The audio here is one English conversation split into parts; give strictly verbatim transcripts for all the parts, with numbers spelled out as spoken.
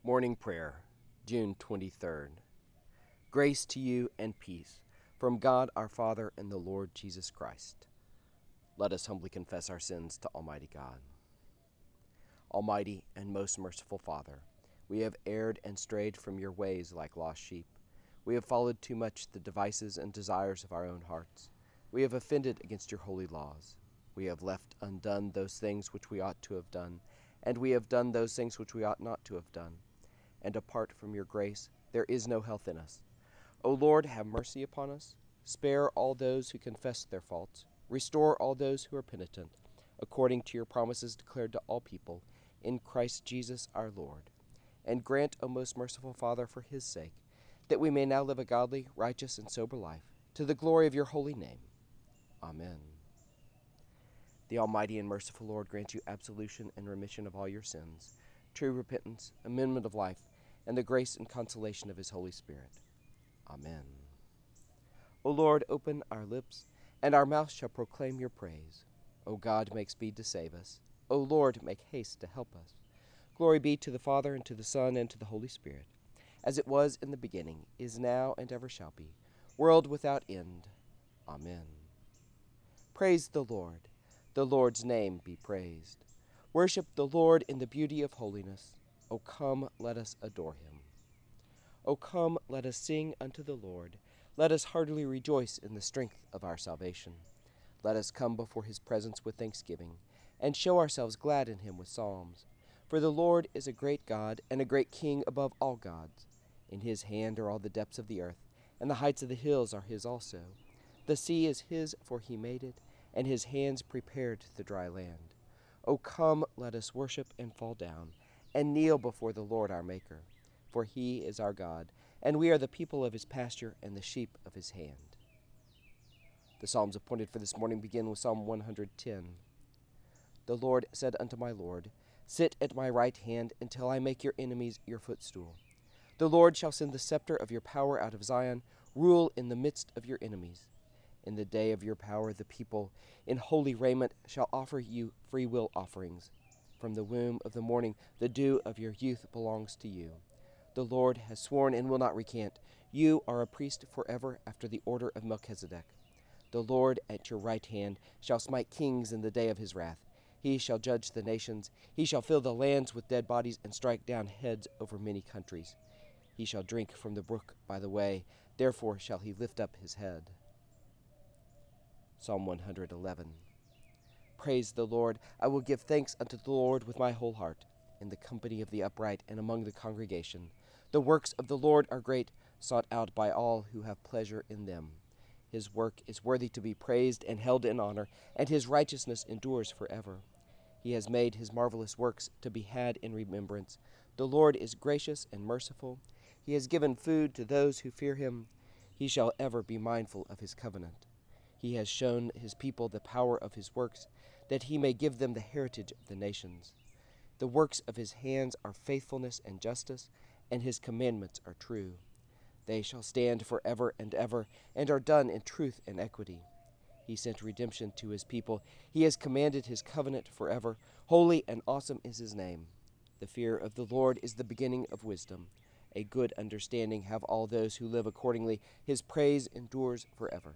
Morning Prayer, June twenty-third. Grace to you and peace from God our Father and the Lord Jesus Christ. Let us humbly confess our sins to Almighty God. Almighty and most merciful Father, we have erred and strayed from your ways like lost sheep. We have followed too much the devices and desires of our own hearts. We have offended against your holy laws. We have left undone those things which we ought to have done, and we have done those things which we ought not to have done. And apart from your grace, there is no health in us. O Lord, have mercy upon us. Spare all those who confess their faults. Restore all those who are penitent, according to your promises declared to all people, in Christ Jesus our Lord. And grant, O most merciful Father, for his sake, that we may now live a godly, righteous, and sober life, to the glory of your holy name. Amen. The Almighty and merciful Lord grant you absolution and remission of all your sins, true repentance, amendment of life, and the grace and consolation of his Holy Spirit. Amen. O Lord, open our lips, and our mouth shall proclaim your praise. O God, make speed to save us. O Lord, make haste to help us. Glory be to the Father, and to the Son, and to the Holy Spirit, as it was in the beginning, is now, and ever shall be, world without end. Amen. Praise the Lord. The Lord's name be praised. Worship the Lord in the beauty of holiness. O come, let us adore him. O come, let us sing unto the Lord. Let us heartily rejoice in the strength of our salvation. Let us come before his presence with thanksgiving, and show ourselves glad in him with psalms. For the Lord is a great God, and a great King above all gods. In his hand are all the depths of the earth, and the heights of the hills are his also. The sea is his, for he made it, and his hands prepared the dry land. O come, let us worship and fall down, and kneel before the Lord our Maker. For he is our God, and we are the people of his pasture and the sheep of his hand. The psalms appointed for this morning begin with Psalm one hundred ten. The Lord said unto my Lord, Sit at my right hand until I make your enemies your footstool. The Lord shall send the scepter of your power out of Zion, rule in the midst of your enemies. In the day of your power the people in holy raiment shall offer you free will offerings. From the womb of the morning the dew of your youth belongs to you. The Lord has sworn and will not recant. You are a priest forever after the order of Melchizedek. The Lord at your right hand shall smite kings in the day of his wrath. He shall judge the nations. He shall fill the lands with dead bodies and strike down heads over many countries. He shall drink from the brook by the way. Therefore shall he lift up his head. Psalm one hundred eleven. Praise the Lord. I will give thanks unto the Lord with my whole heart, in the company of the upright and among the congregation. The works of the Lord are great, sought out by all who have pleasure in them. His work is worthy to be praised and held in honor, and his righteousness endures forever. He has made his marvelous works to be had in remembrance. The Lord is gracious and merciful. He has given food to those who fear him. He shall ever be mindful of his covenant. He has shown his people the power of his works, that he may give them the heritage of the nations. The works of his hands are faithfulness and justice, and his commandments are true. They shall stand forever and ever, and are done in truth and equity. He sent redemption to his people. He has commanded his covenant forever. Holy and awesome is his name. The fear of the Lord is the beginning of wisdom. A good understanding have all those who live accordingly. His praise endures forever.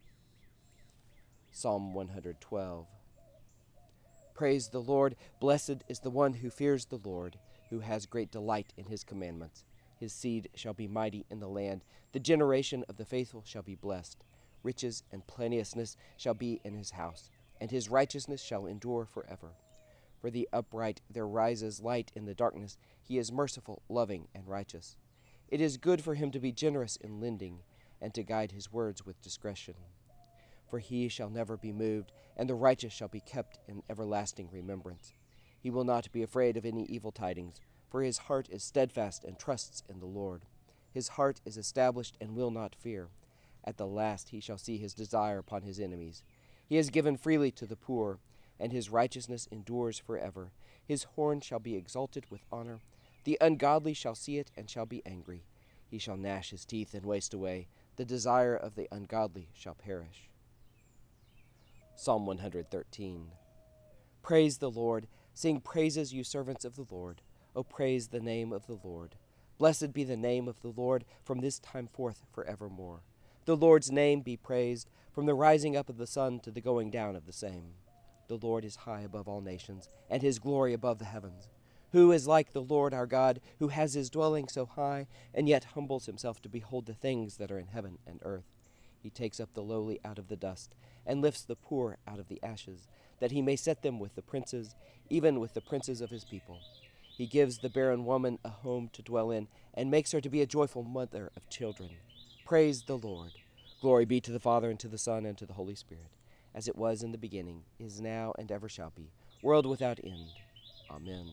Psalm one hundred twelve. Praise the Lord. Blessed is the one who fears the Lord, who has great delight in his commandments. His seed shall be mighty in the land. The generation of the faithful shall be blessed. Riches and plenteousness shall be in his house, and his righteousness shall endure forever. For the upright there rises light in the darkness. He is merciful, loving, and righteous. It is good for him to be generous in lending, and to guide his words with discretion. For he shall never be moved, and the righteous shall be kept in everlasting remembrance. He will not be afraid of any evil tidings, for his heart is steadfast and trusts in the Lord. His heart is established and will not fear. At the last he shall see his desire upon his enemies. He has given freely to the poor, and his righteousness endures forever. His horn shall be exalted with honor. The ungodly shall see it and shall be angry. He shall gnash his teeth and waste away. The desire of the ungodly shall perish. Psalm one hundred thirteen. Praise the Lord. Sing praises, you servants of the Lord. O praise the name of the Lord. Blessed be the name of the Lord from this time forth forevermore. The Lord's name be praised from the rising up of the sun to the going down of the same. The Lord is high above all nations, and his glory above the heavens. Who is like the Lord our God, who has his dwelling so high, and yet humbles himself to behold the things that are in heaven and earth? He takes up the lowly out of the dust, and lifts the poor out of the ashes, that he may set them with the princes, even with the princes of his people. He gives the barren woman a home to dwell in, and makes her to be a joyful mother of children. Praise the Lord. Glory be to the Father, and to the Son, and to the Holy Spirit, as it was in the beginning, is now, and ever shall be, world without end. Amen.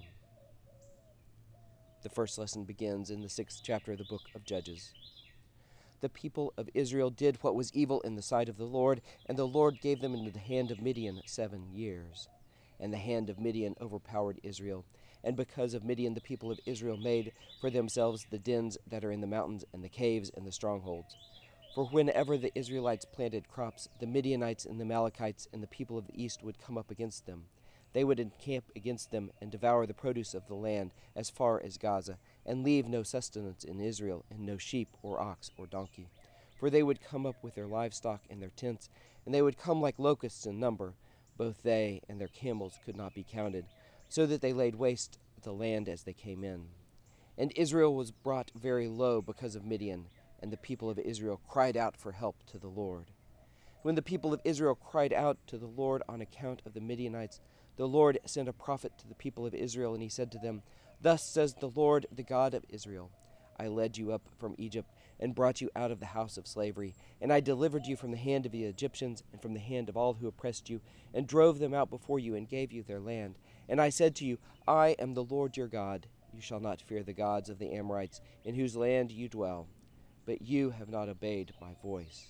The first lesson begins in the sixth chapter of the book of Judges. The people of Israel did what was evil in the sight of the Lord, and the Lord gave them into the hand of Midian seven years. And the hand of Midian overpowered Israel, and because of Midian the people of Israel made for themselves the dens that are in the mountains, and the caves, and the strongholds. For whenever the Israelites planted crops, the Midianites and the Amalekites and the people of the east would come up against them. They would encamp against them and devour the produce of the land as far as Gaza, and leave no sustenance in Israel, and no sheep or ox or donkey. For they would come up with their livestock and their tents, and they would come like locusts in number. Both they and their camels could not be counted, so that they laid waste the land as they came in. And Israel was brought very low because of Midian, and the people of Israel cried out for help to the Lord. When the people of Israel cried out to the Lord on account of the Midianites, the Lord sent a prophet to the people of Israel, and he said to them, Thus says the Lord, the God of Israel, I led you up from Egypt, and brought you out of the house of slavery, and I delivered you from the hand of the Egyptians, and from the hand of all who oppressed you, and drove them out before you, and gave you their land. And I said to you, I am the Lord your God. You shall not fear the gods of the Amorites, in whose land you dwell. But you have not obeyed my voice.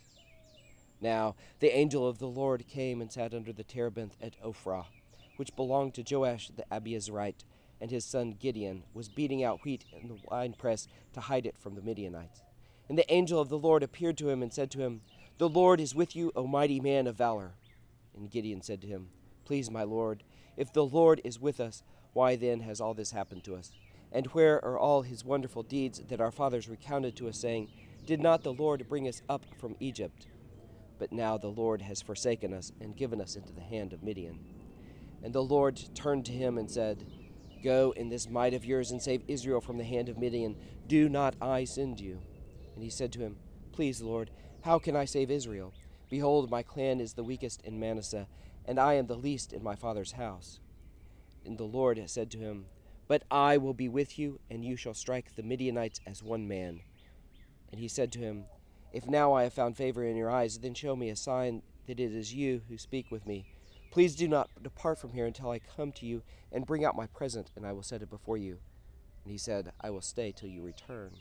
Now the angel of the Lord came and sat under the terebinth at Ophrah, which belonged to Joash the Abiezrite, and his son Gideon was beating out wheat in the winepress to hide it from the Midianites. And the angel of the Lord appeared to him and said to him, The Lord is with you, O mighty man of valor. And Gideon said to him, Please, my Lord, if the Lord is with us, why then has all this happened to us? And where are all his wonderful deeds that our fathers recounted to us, saying, Did not the Lord bring us up from Egypt? But now the Lord has forsaken us and given us into the hand of Midian. And the Lord turned to him and said, Go in this might of yours and save Israel from the hand of Midian. Do not I send you? And he said to him, Please, Lord, how can I save Israel? Behold, my clan is the weakest in Manasseh, and I am the least in my father's house. And the Lord said to him, But I will be with you, and you shall strike the Midianites as one man. And he said to him, If now I have found favor in your eyes, then show me a sign that it is you who speak with me. Please do not depart from here until I come to you and bring out my present, and I will set it before you. And he said, I will stay till you return.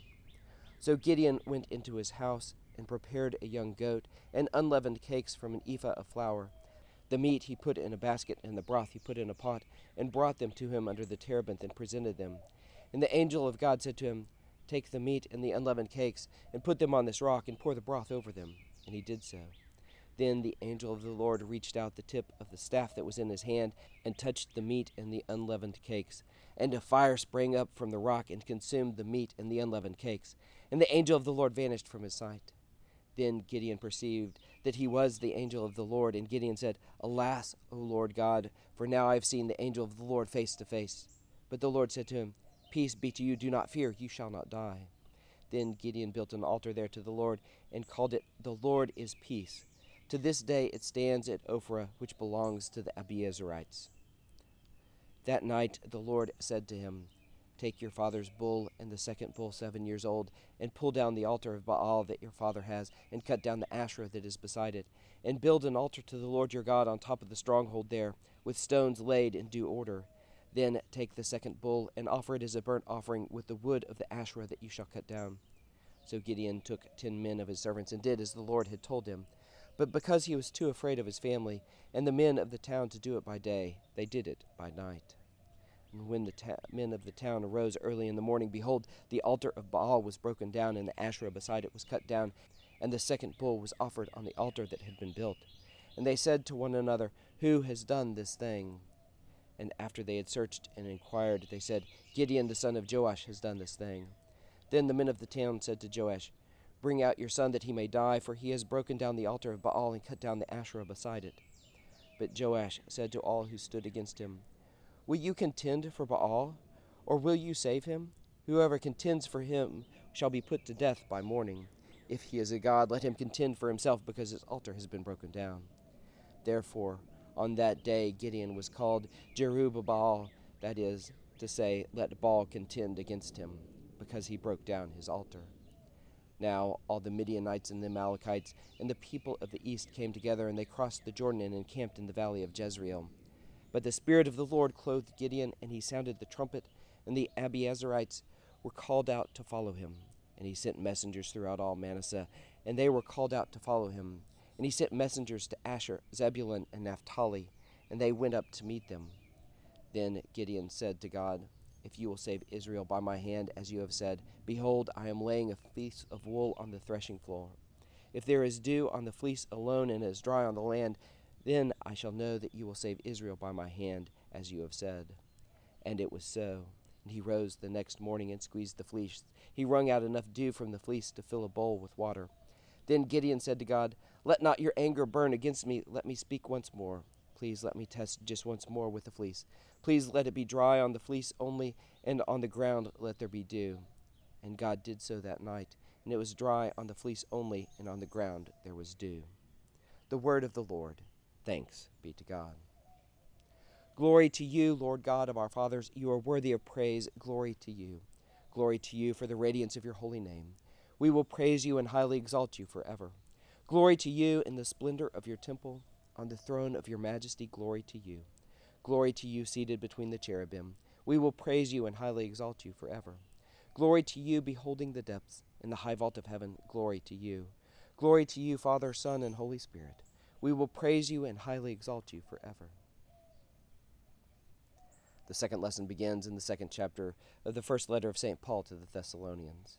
So Gideon went into his house and prepared a young goat and unleavened cakes from an ephah of flour. The meat he put in a basket, and the broth he put in a pot, and brought them to him under the terebinth and presented them. And the angel of God said to him, Take the meat and the unleavened cakes, and put them on this rock, and pour the broth over them. And he did so. Then the angel of the Lord reached out the tip of the staff that was in his hand, and touched the meat and the unleavened cakes. And a fire sprang up from the rock, and consumed the meat and the unleavened cakes. And the angel of the Lord vanished from his sight. Then Gideon perceived that he was the angel of the Lord, and Gideon said, Alas, O Lord God, for now I have seen the angel of the Lord face to face. But the Lord said to him, Peace be to you, do not fear, you shall not die. Then Gideon built an altar there to the Lord, and called it, The Lord is Peace. To this day it stands at Ophrah, which belongs to the Abiezrites. That night the Lord said to him, Take your father's bull and the second bull seven years old, and pull down the altar of Baal that your father has, and cut down the Asherah that is beside it, and build an altar to the Lord your God on top of the stronghold there, with stones laid in due order. Then take the second bull, and offer it as a burnt offering with the wood of the Asherah that you shall cut down. So Gideon took ten men of his servants, and did as the Lord had told him. But because he was too afraid of his family and the men of the town to do it by day, they did it by night. And when the ta- men of the town arose early in the morning, behold, the altar of Baal was broken down, and the Asherah beside it was cut down, and the second bull was offered on the altar that had been built. And they said to one another, Who has done this thing? And after they had searched and inquired, they said, Gideon the son of Joash has done this thing. Then the men of the town said to Joash, Bring out your son that he may die, for he has broken down the altar of Baal and cut down the Asherah beside it. But Joash said to all who stood against him, Will you contend for Baal, or will you save him? Whoever contends for him shall be put to death by morning. If he is a god, let him contend for himself, because his altar has been broken down. Therefore, on that day Gideon was called Jerubbaal, that is to say, let Baal contend against him, because he broke down his altar. Now all the Midianites and the Amalekites and the people of the east came together, and they crossed the Jordan and encamped in the valley of Jezreel. But the Spirit of the Lord clothed Gideon, and he sounded the trumpet, and the Abiezrites were called out to follow him. And he sent messengers throughout all Manasseh, and they were called out to follow him. And he sent messengers to Asher, Zebulun, and Naphtali, and they went up to meet them. Then Gideon said to God, If you will save Israel by my hand, as you have said, behold, I am laying a fleece of wool on the threshing floor. If there is dew on the fleece alone and is dry on the land, then I shall know that you will save Israel by my hand, as you have said. And it was so. And he rose the next morning and squeezed the fleece. He wrung out enough dew from the fleece to fill a bowl with water. Then Gideon said to God, Let not your anger burn against me. Let me speak once more. Please let me test just once more with the fleece. Please let it be dry on the fleece only, and on the ground let there be dew. And God did so that night, and it was dry on the fleece only, and on the ground there was dew. The word of the Lord. Thanks be to God. Glory to you, Lord God of our fathers. You are worthy of praise. Glory to you. Glory to you for the radiance of your holy name. We will praise you and highly exalt you forever. Glory to you in the splendor of your temple. On the throne of your majesty, glory to you. Glory to you seated between the cherubim. We will praise you and highly exalt you forever. Glory to you beholding the depths. In the high vault of heaven, glory to you. Glory to you, Father, Son, and Holy Spirit. We will praise you and highly exalt you forever. The second lesson begins in the second chapter of the first letter of Saint Paul to the Thessalonians.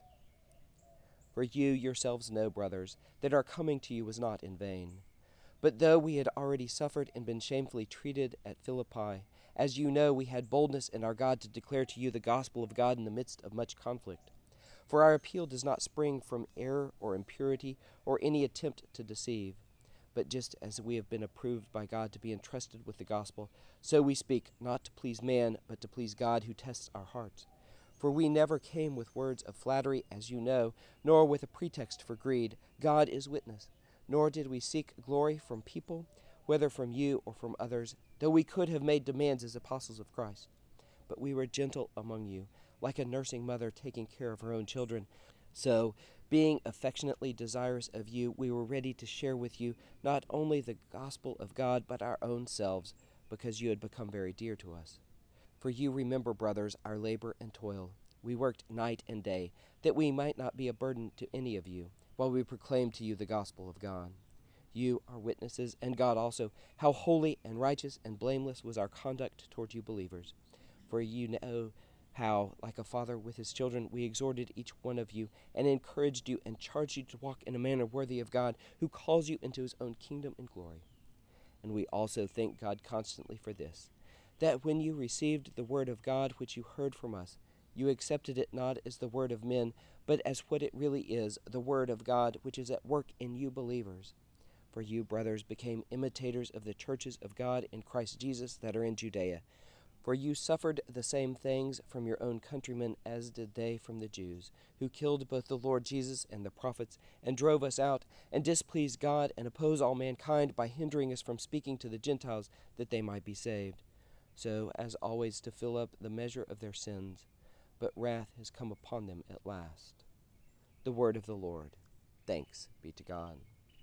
For you yourselves know, brothers, that our coming to you was not in vain. But though we had already suffered and been shamefully treated at Philippi, as you know, we had boldness in our God to declare to you the gospel of God in the midst of much conflict. For our appeal does not spring from error or impurity or any attempt to deceive. But just as we have been approved by God to be entrusted with the gospel, so we speak, not to please man, but to please God who tests our hearts. For we never came with words of flattery, as you know, nor with a pretext for greed. God is witness. Nor did we seek glory from people, whether from you or from others, though we could have made demands as apostles of Christ. But we were gentle among you, like a nursing mother taking care of her own children. So, being affectionately desirous of you, we were ready to share with you not only the gospel of God, but our own selves, because you had become very dear to us. For you remember, brothers, our labor and toil. We worked night and day, that we might not be a burden to any of you, while we proclaimed to you the gospel of God. You are witnesses, and God also, how holy and righteous and blameless was our conduct toward you believers. For you know how, like a father with his children, we exhorted each one of you, and encouraged you, and charged you to walk in a manner worthy of God, who calls you into his own kingdom and glory. And we also thank God constantly for this, that when you received the word of God which you heard from us, you accepted it not as the word of men, but as what it really is, the word of God, which is at work in you believers. For you, brothers, became imitators of the churches of God in Christ Jesus that are in Judea. For you suffered the same things from your own countrymen as did they from the Jews, who killed both the Lord Jesus and the prophets, and drove us out, and displeased God, and oppose all mankind by hindering us from speaking to the Gentiles, that they might be saved. So as always to fill up the measure of their sins. But wrath has come upon them at last. The word of the Lord. Thanks be to God.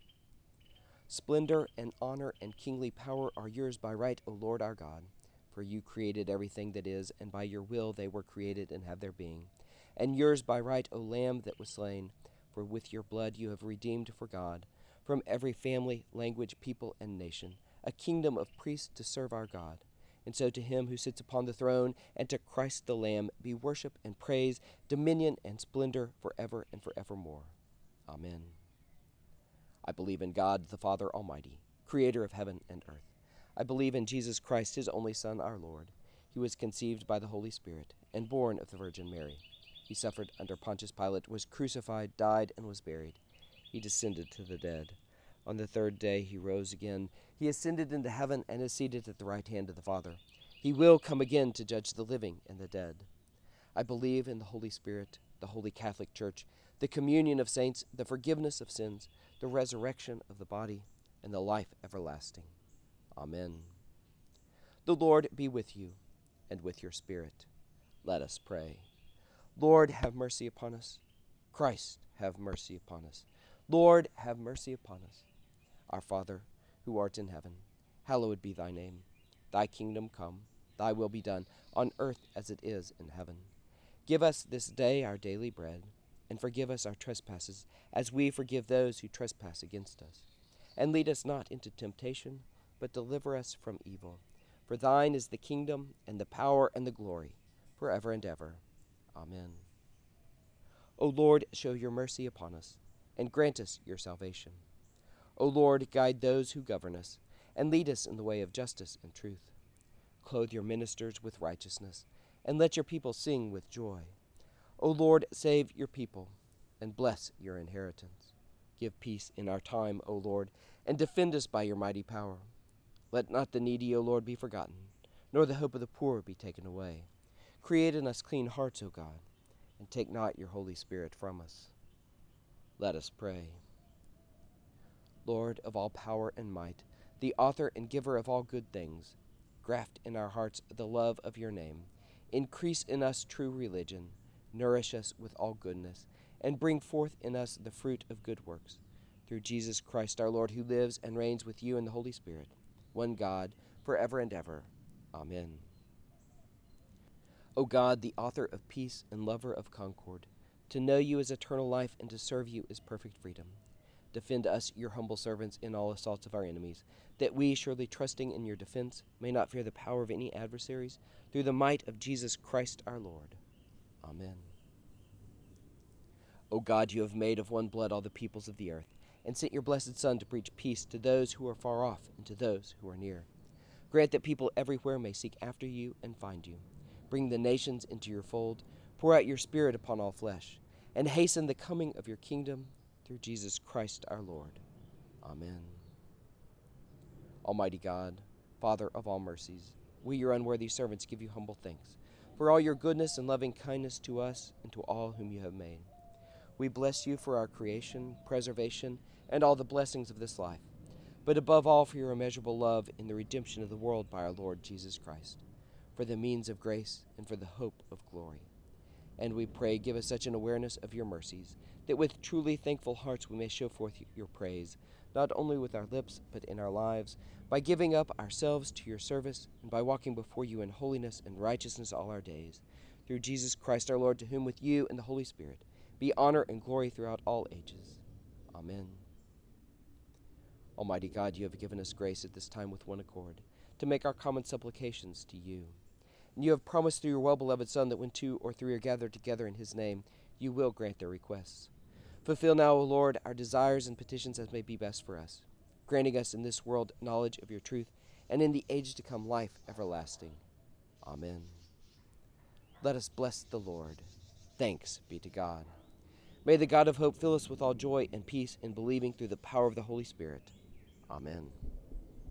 Splendor and honor and kingly power are yours by right, O Lord our God. For you created everything that is, and by your will they were created and have their being. And yours by right, O Lamb that was slain, for with your blood you have redeemed for God, from every family, language, people, and nation, a kingdom of priests to serve our God. And so to him who sits upon the throne, and to Christ the Lamb, be worship and praise, dominion and splendor forever and forevermore. Amen. I believe in God, the Father Almighty, creator of heaven and earth. I believe in Jesus Christ, his only Son, our Lord. He was conceived by the Holy Spirit and born of the Virgin Mary. He suffered under Pontius Pilate, was crucified, died, and was buried. He descended to the dead. On the third day he rose again. He ascended into heaven and is seated at the right hand of the Father. He will come again to judge the living and the dead. I believe in the Holy Spirit, the Holy Catholic Church, the communion of saints, the forgiveness of sins, the resurrection of the body, and the life everlasting. Amen. The Lord be with you, and with your spirit. Let us pray. Lord, have mercy upon us. Christ, have mercy upon us. Lord, have mercy upon us. Our Father, who art in heaven, hallowed be thy name. Thy kingdom come, thy will be done, on earth as it is in heaven. Give us this day our daily bread, and forgive us our trespasses, as we forgive those who trespass against us. And lead us not into temptation, but deliver us from evil. For thine is the kingdom, and the power, and the glory, forever and ever. Amen. O Lord, show your mercy upon us, and grant us your salvation. O Lord, guide those who govern us, and lead us in the way of justice and truth. Clothe your ministers with righteousness, and let your people sing with joy. O Lord, save your people, and bless your inheritance. Give peace in our time, O Lord, and defend us by your mighty power. Let not the needy, O Lord, be forgotten, nor the hope of the poor be taken away. Create in us clean hearts, O God, and take not your Holy Spirit from us. Let us pray. Lord of all power and might, the author and giver of all good things, graft in our hearts the love of your name. Increase in us true religion, nourish us with all goodness, and bring forth in us the fruit of good works. Through Jesus Christ our Lord, who lives and reigns with you in the Holy Spirit, one God, forever and ever. Amen. O God, the author of peace and lover of concord, to know you is eternal life, and to serve you is perfect freedom. Defend us, your humble servants, in all assaults of our enemies, that we, surely trusting in your defense, may not fear the power of any adversaries, through the might of Jesus Christ our Lord. Amen. O God, you have made of one blood all the peoples of the earth, and sent your blessed Son to preach peace to those who are far off and to those who are near. Grant that people everywhere may seek after you and find you. Bring the nations into your fold, pour out your Spirit upon all flesh, and hasten the coming of your kingdom through Jesus Christ our Lord. Amen. Almighty God, Father of all mercies, we, your unworthy servants, give you humble thanks for all your goodness and loving kindness to us and to all whom you have made. We bless you for our creation, preservation, and all the blessings of this life, but above all for your immeasurable love in the redemption of the world by our Lord Jesus Christ, for the means of grace and for the hope of glory. And we pray, give us such an awareness of your mercies, that with truly thankful hearts we may show forth your praise, not only with our lips, but in our lives, by giving up ourselves to your service, and by walking before you in holiness and righteousness all our days. Through Jesus Christ our Lord, to whom with you and the Holy Spirit be honor and glory throughout all ages. Amen. Almighty God, you have given us grace at this time with one accord, to make our common supplications to you. And you have promised through your well-beloved Son that when two or three are gathered together in his name, you will grant their requests. Fulfill now, O Lord, our desires and petitions as may be best for us, granting us in this world knowledge of your truth, and in the age to come life everlasting. Amen. Let us bless the Lord. Thanks be to God. May the God of hope fill us with all joy and peace in believing through the power of the Holy Spirit. Amen.